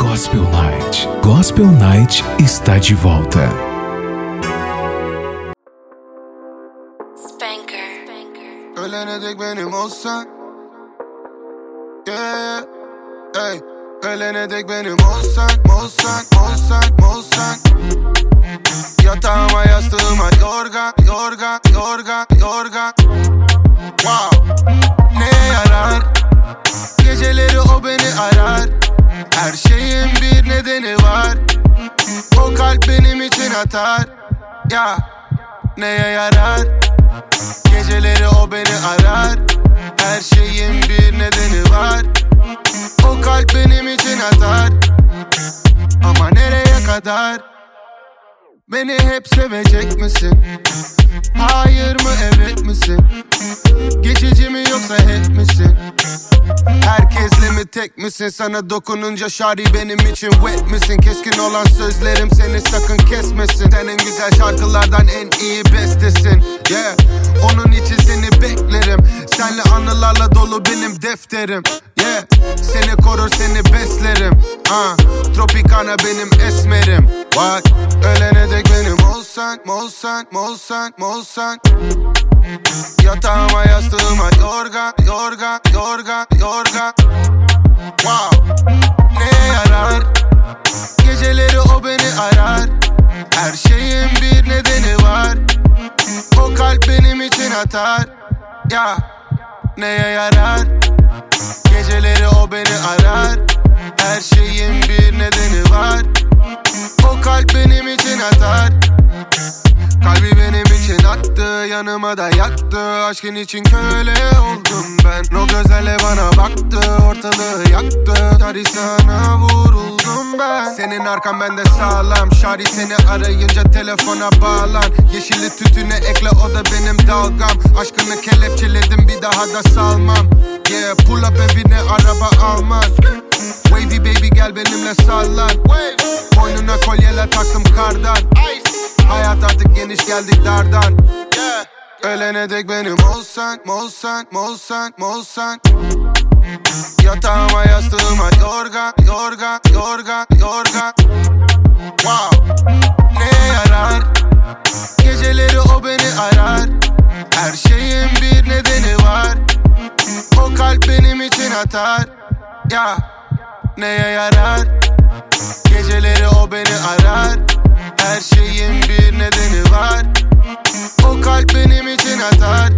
Gospel Night. Gospel Night está de volta. Ölene dek benim olsan, yeah, hey. Ölene dek benim olsan, olsan, olsan, olsan. Yatağıma yastığıma yorgan, yorgan, yorgan, yorgan. Wow, neye yarar? Geceleri o beni arar. Her şeyin bir nedeni var. O kalp benim için atar. Ya, neye yarar? Geceleri o beni arar. Her şeyin bir nedeni var. O kalp benim için atar. Ama nereye kadar? Beni hep sevecek misin? Hayır mı evet misin? Geçici mi yoksa hep misin? Herkesle mi tek misin? Sana dokununca şari benim için wet misin? Keskin olan sözlerim seni sakın kesmesin. Sen en güzel şarkılardan en iyi bestesin, yeah. Onun için seni beklerim. Senle anılarla dolu benim defterim, yeah. Seni korur seni beslerim, Tropicana benim esmerim. What? Ölene dek benim olsan, olsan, olsan, olsan. Yatağıma yastığıma yorgan, yorgan, yorgan, yorgan. Wow, neye yarar? Geceleri o beni arar. Her şeyin bir nedeni var. O kalp benim için atar. Ya, neye yarar? Geceleri o beni arar. Her şeyin bir nedeni var. O kalp benim için atar. Kalbi benim için attı, yanıma da yattı. Aşkın için köle oldum ben. O gözlerle bana baktı, ortalığı yaktı. Şari sana vuruldum ben. Senin arkan bende sağlam. Şari seni arayınca telefona bağlan. Yeşilli tütüne ekle, o da benim dalgam. Aşkını kelepçeledim, bir daha da salmam. Yeah, pull up evine araba almaz. Wavy baby gel benimle sallan. Boynuna kolyeler taktım kardan. Hayat artık geniş, geldik dardan, yeah. Ölene dek benim olsan, olsan, olsan, olsan. Yatağıma yastığıma yorgan, yorgan, yorgan, yorgan. Wow, neye yarar? Geceleri o beni arar. Her şeyin bir nedeni var. O kalp benim için atar. Ya, neye yarar? Geceleri o beni arar. Her şeyin bir nedeni var. O kalp benim için atar.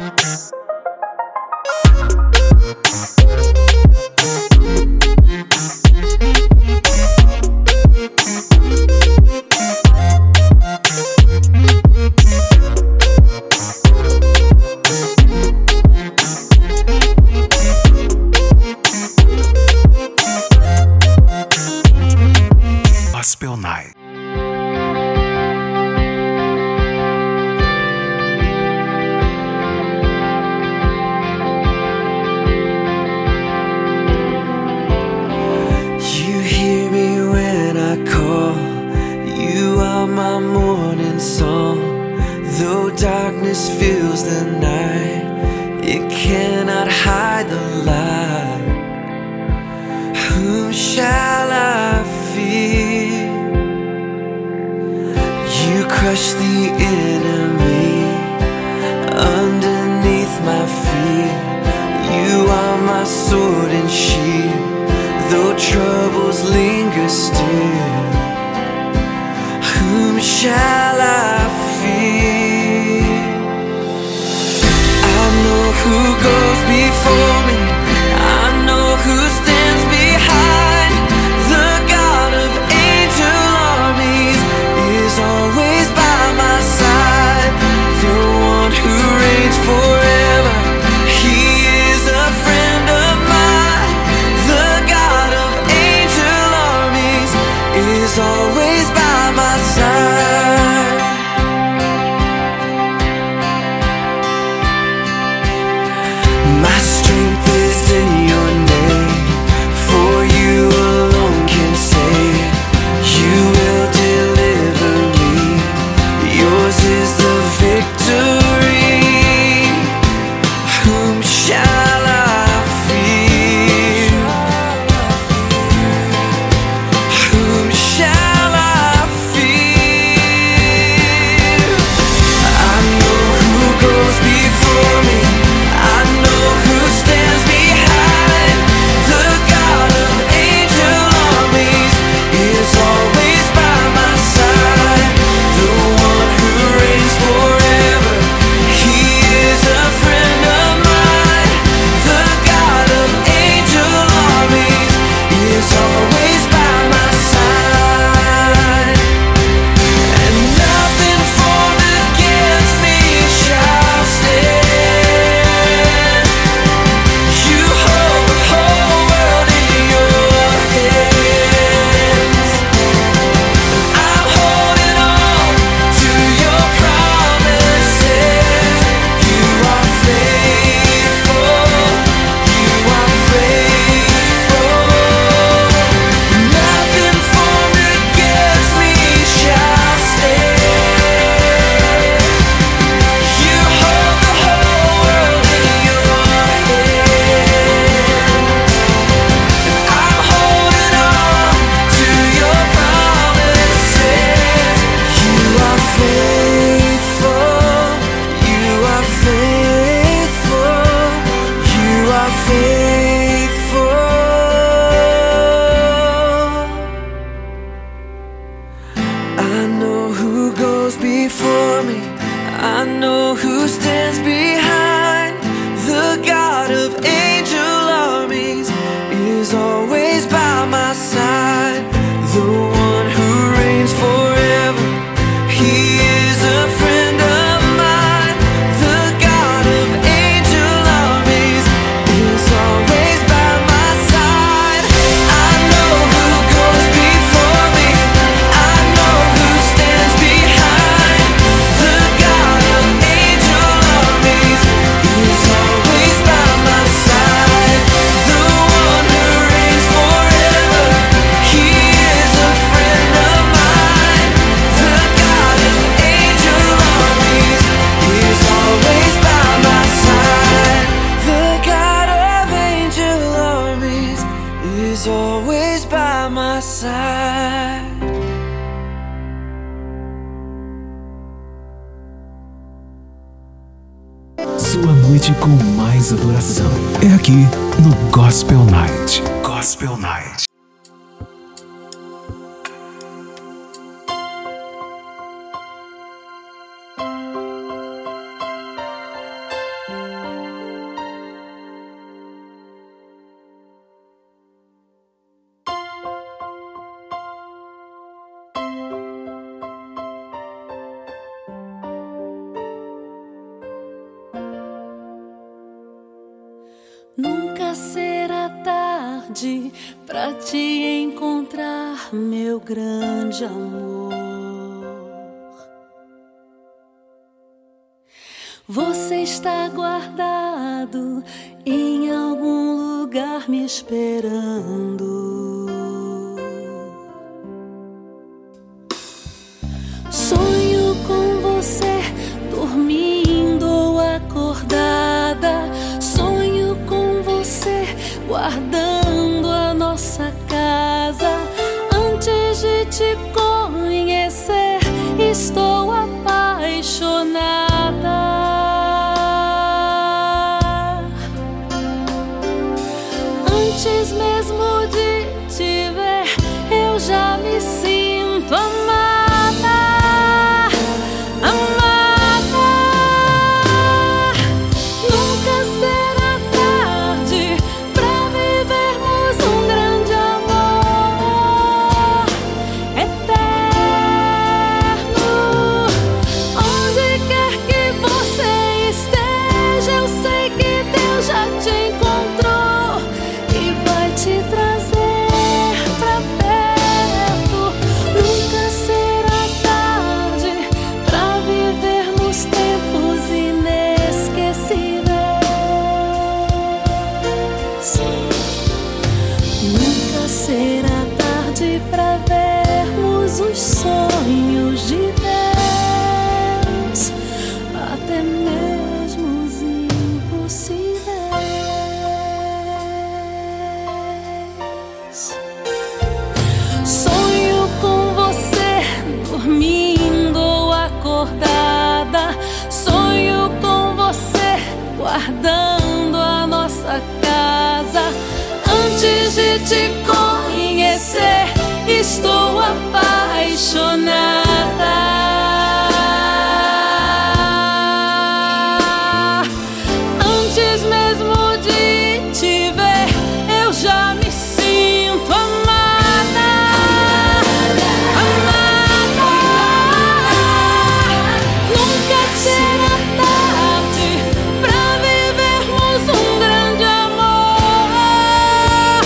Gospel Night. My morning song, though darkness fills the night, it cannot hide the light. Whom shall I fear? You crush the enemy underneath my feet. You are my sword and shield, though troubles linger still. Whom shall I fear? I know who goes before me. I know who stands behind. The God of angel armies is always by my side. The one who reigns forever, he is a friend of mine. The God of angel armies is always by my side. My strength is in your name, for you alone can save. You will deliver me, yours is the victory. Whom shall I fear? by my side. Sua noite com mais adoração é aqui no Gospel Night. Gospel Night. Nunca será tarde pra te encontrar, meu grande amor. Você está guardado em algum lugar me esperando. Sonho com você dormindo ou acordada. Sonho com você guardando a nossa casa. Antes de te conhecer, estou apaixonada. Antes mesmo de te ver, eu já me sinto amada. Amada. Nunca será tarde pra vivermos um grande amor eterno. Onde quer que você esteja, eu sei que Deus já te encontrou e vai te trazer pra perto. Nunca será tarde pra vivermos tempos inesquecíveis. Nunca será tarde pra vermos os sonhos de Deus, até mesmo os impossíveis. Sonho com você dormindo ou acordada. Sonho com você guardando a nossa casa. Antes de te conhecer, estou apaixonada. Antes mesmo de te ver, eu já me sinto amada. Amada. Nunca será tarde pra vivermos um grande amor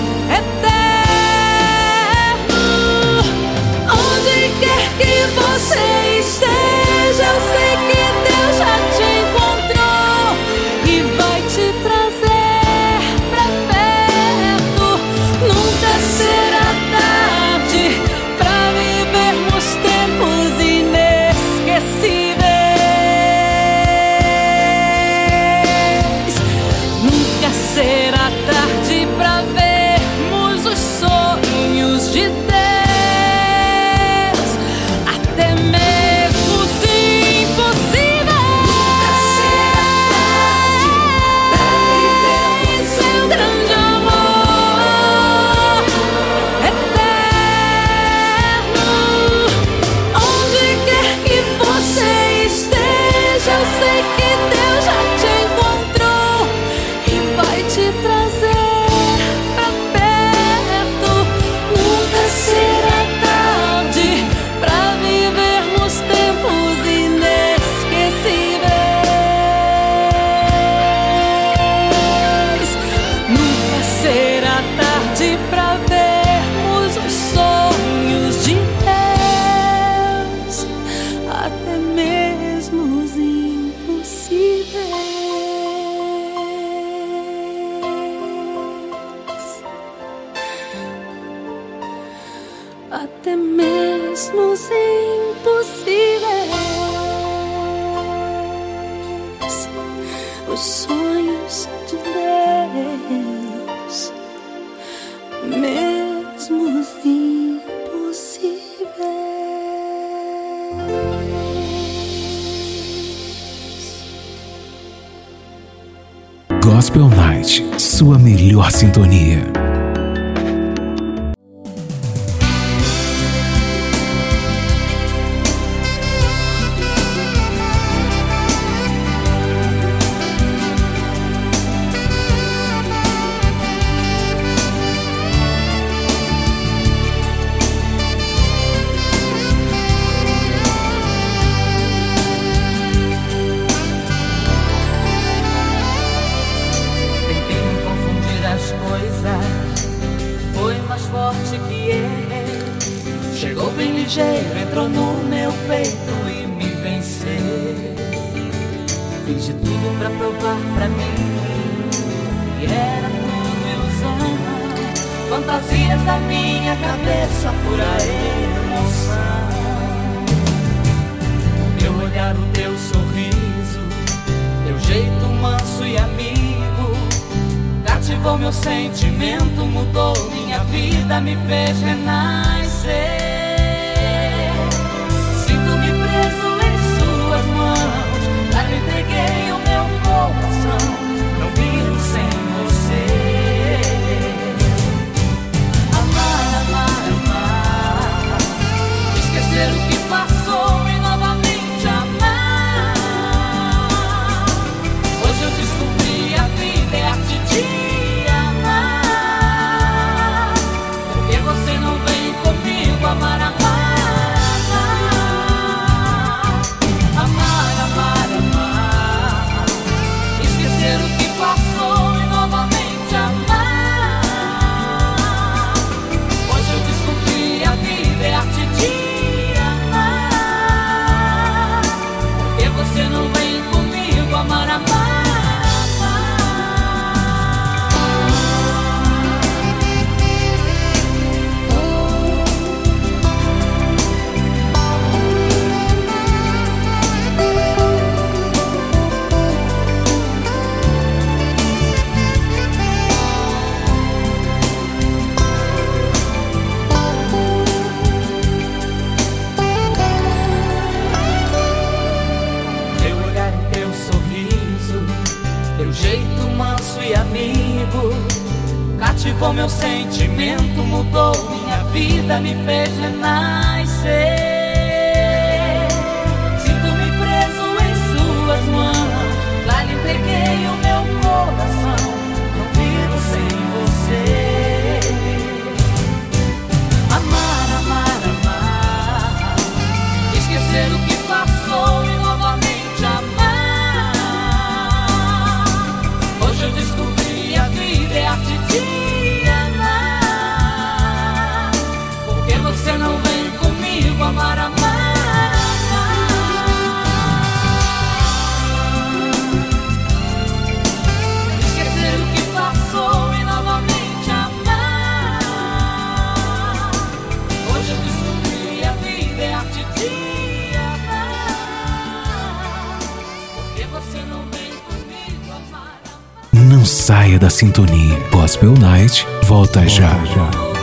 eterno. Onde quer que você esteja, eu sei que Deus já te encontrou e vai te trazer pra perto. Nunca será tarde pra vivermos tempos inesquecíveis. Nunca será tarde pra vermos os sonhos de Deus, até mesmo os impossíveis. Seu grande amor eterno. Onde quer que você esteja, eu sei que Deus já te encontrou e vai te trazer pra perto. Nunca será tarde pra vivermos tempos inesquecíveis. Nunca será tarde pra vermos os sonhos de Deus, até mesmo os impossíveis. Até mesmo os impossíveis. Os sonhos de Deus, mesmo os Gospel Night, sua melhor sintonia. Chegou bem ligeiro, entrou no meu peito e me venceu. Fiz de tudo pra provar pra mim que era tudo ilusão, fantasias da minha cabeça, pura emoção. O teu olhar, o teu sorriso, teu jeito manso e amigo, cativou meu sentimento, mudou minha vida, me fez renascer. Sinto-me preso em suas mãos, já lhe entreguei o meu coração, não vivo sem você. Amar, amar, amar, esquecer o que passou e novamente amar. Hoje eu descobri a vida é arte de amar, porque você não vem comigo amar, amar. Cativou meu sentimento, mudou minha vida, me fez renascer. Sinto-me preso em suas mãos, lá lhe entreguei o meu coração, não vivo sem você. Amar, amar, amar, esquecer o que passou e novamente amar. Hoje eu descobri a vida é arte de amar, porque você não vem comigo amar, amar, amar. Esquecer o que passou e novamente amar. Hoje eu descobri a vida é arte de amar, porque você não vem comigo amar, amar. Não saia da sintonia. Gospel Night volta já.